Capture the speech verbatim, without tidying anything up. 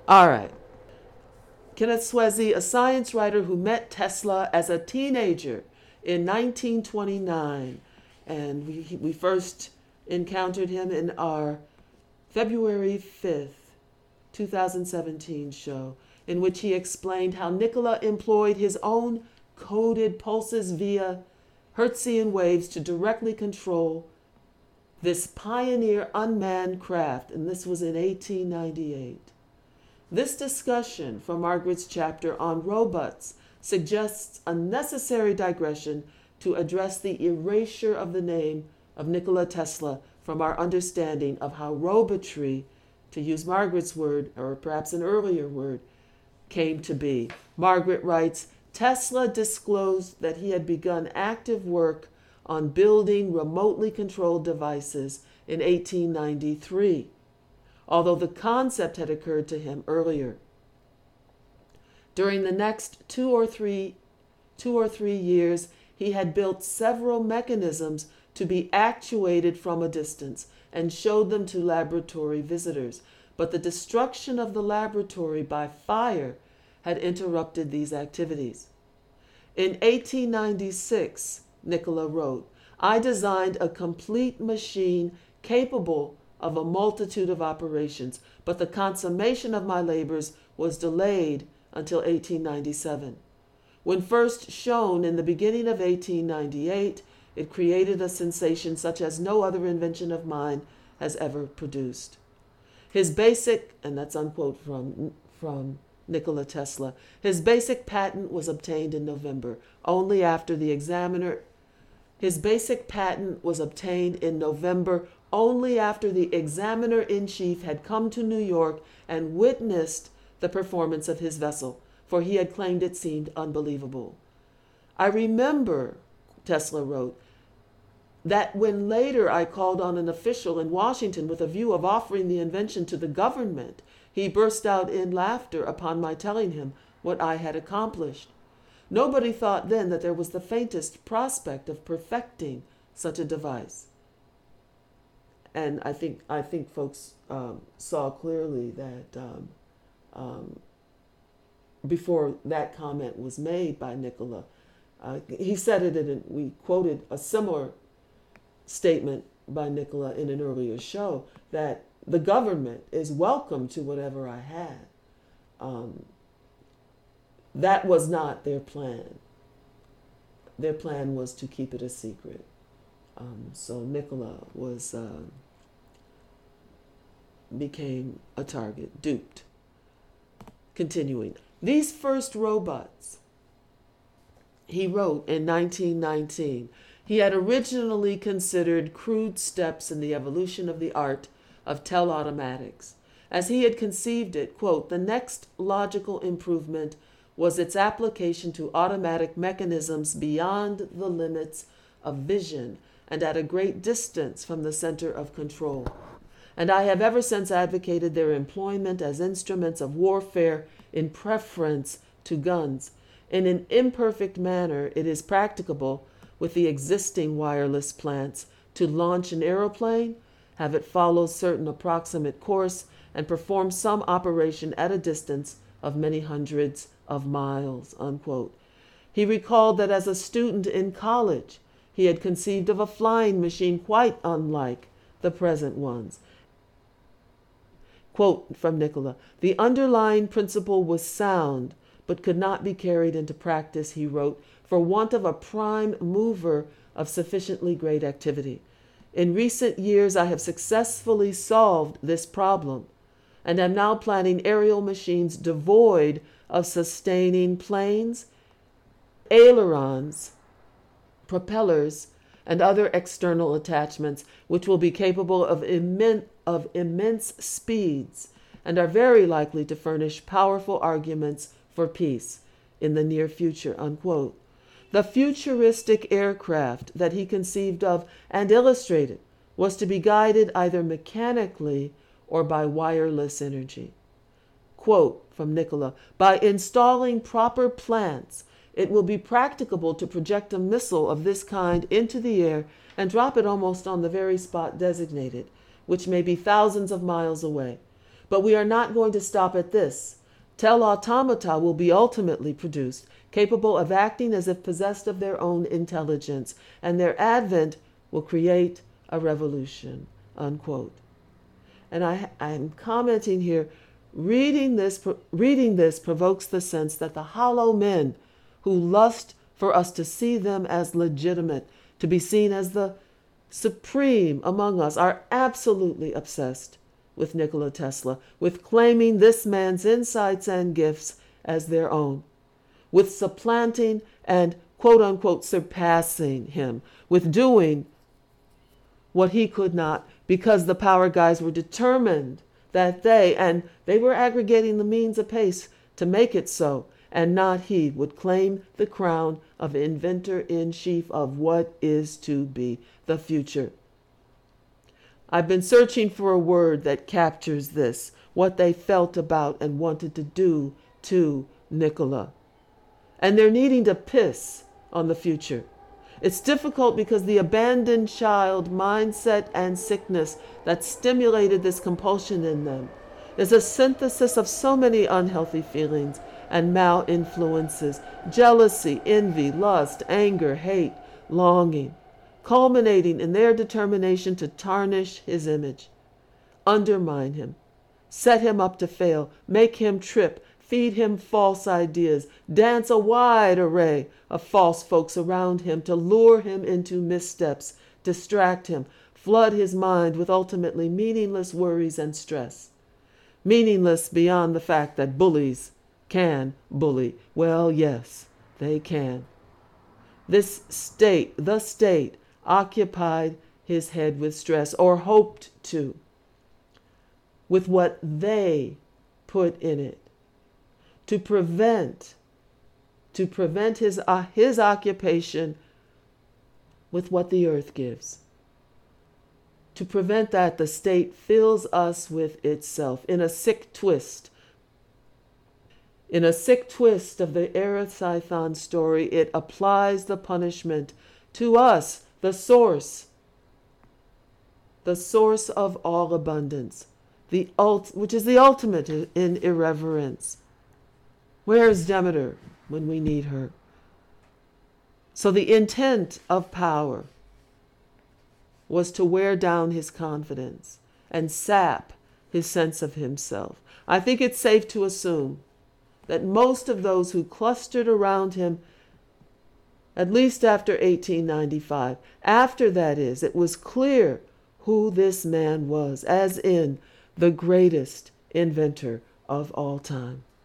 All right. Kenneth Swezey, a science writer who met Tesla as a teenager in nineteen twenty-nine. And we, we first encountered him in our February fifth, twenty seventeen show, in which he explained how Nikola employed his own coded pulses via Hertzian waves to directly control this pioneer unmanned craft, and this was in eighteen ninety-eight. This discussion from Margaret's chapter on robots suggests a necessary digression to address the erasure of the name of Nikola Tesla from our understanding of how robotry, to use Margaret's word, or perhaps an earlier word, came to be. Margaret writes, Tesla disclosed that he had begun active work on building remotely controlled devices in eighteen ninety-three, although the concept had occurred to him earlier. During the next two or three, two or three years, he had built several mechanisms to be actuated from a distance and showed them to laboratory visitors. But the destruction of the laboratory by fire had interrupted these activities. In eighteen ninety-six, Nikola wrote, I designed a complete machine capable of a multitude of operations, but the consummation of my labors was delayed until eighteen ninety-seven. When first shown in the beginning of eighteen ninety-eight, it created a sensation such as no other invention of mine has ever produced. His basic, and that's unquote from, from Nikola Tesla, his basic patent was obtained in November, only after the examiner, his basic patent was obtained in November only after the examiner-in-chief had come to New York and witnessed the performance of his vessel, for he had claimed it seemed unbelievable. I remember, Tesla wrote, that when later I called on an official in Washington with a view of offering the invention to the government, he burst out in laughter upon my telling him what I had accomplished. Nobody thought then that there was the faintest prospect of perfecting such a device. And I think I think folks um, saw clearly that um, um, before that comment was made by Nikola, uh, he said it, and we quoted a similar statement by Nikola in an earlier show, that the government is welcome to whatever I had. Um, that was not their plan. Their plan was to keep it a secret. Um, so Nikola was uh, became a target, duped. Continuing, these first robots, he wrote in nineteen nineteen, he had originally considered crude steps in the evolution of the art of telautomatics. As he had conceived it, quote, the next logical improvement was its application to automatic mechanisms beyond the limits of vision and at a great distance from the center of control. And I have ever since advocated their employment as instruments of warfare in preference to guns. In an imperfect manner, it is practicable with the existing wireless plants to launch an aeroplane, have it follow certain approximate course, and perform some operation at a distance of many hundreds of miles, unquote. He recalled that as a student in college, he had conceived of a flying machine quite unlike the present ones. Quote from Nikola, the underlying principle was sound, but could not be carried into practice, he wrote, for want of a prime mover of sufficiently great activity. In recent years, I have successfully solved this problem, and am now planning aerial machines devoid of sustaining planes, ailerons, propellers, and other external attachments, which will be capable of, immen- of immense speeds and are very likely to furnish powerful arguments for peace in the near future, unquote. The futuristic aircraft that he conceived of and illustrated was to be guided either mechanically or by wireless energy. Quote from Nikola, by installing proper plants, it will be practicable to project a missile of this kind into the air and drop it almost on the very spot designated, which may be thousands of miles away. But we are not going to stop at this. Telautomata will be ultimately produced, capable of acting as if possessed of their own intelligence, and their advent will create a revolution, unquote. And I, I'm commenting here, reading this, reading this provokes the sense that the hollow men who lust for us to see them as legitimate, to be seen as the supreme among us, are absolutely obsessed with Nikola Tesla, with claiming this man's insights and gifts as their own, with supplanting and quote-unquote surpassing him, with doing what he could not, because the power guys were determined that they, and they were aggregating the means apace to make it so, and not he, would claim the crown of inventor-in-chief of what is to be, the future. I've been searching for a word that captures this, what they felt about and wanted to do to Nikola. And they're needing to piss on the future. It's difficult because the abandoned child mindset and sickness that stimulated this compulsion in them is a synthesis of so many unhealthy feelings and malinfluences: jealousy, envy, lust, anger, hate, longing, culminating in their determination to tarnish his image, undermine him, set him up to fail, make him trip, feed him false ideas, dance a wide array of false folks around him to lure him into missteps, distract him, flood his mind with ultimately meaningless worries and stress. Meaningless beyond the fact that bullies can bully. Well, yes, they can. This state, the state, occupied his head with stress, or hoped to, with what they put in it, to prevent, to prevent his, uh, his occupation with what the earth gives. To prevent that, the state fills us with itself in a sick twist. In a sick twist of the Eratosthon story, it applies the punishment to us, the source, the source of all abundance, the ult- which is the ultimate in irreverence. Where is Demeter when we need her? So the intent of power was to wear down his confidence and sap his sense of himself. I think it's safe to assume that most of those who clustered around him, at least after eighteen ninety-five, after that is, it was clear who this man was, as in the greatest inventor of all time.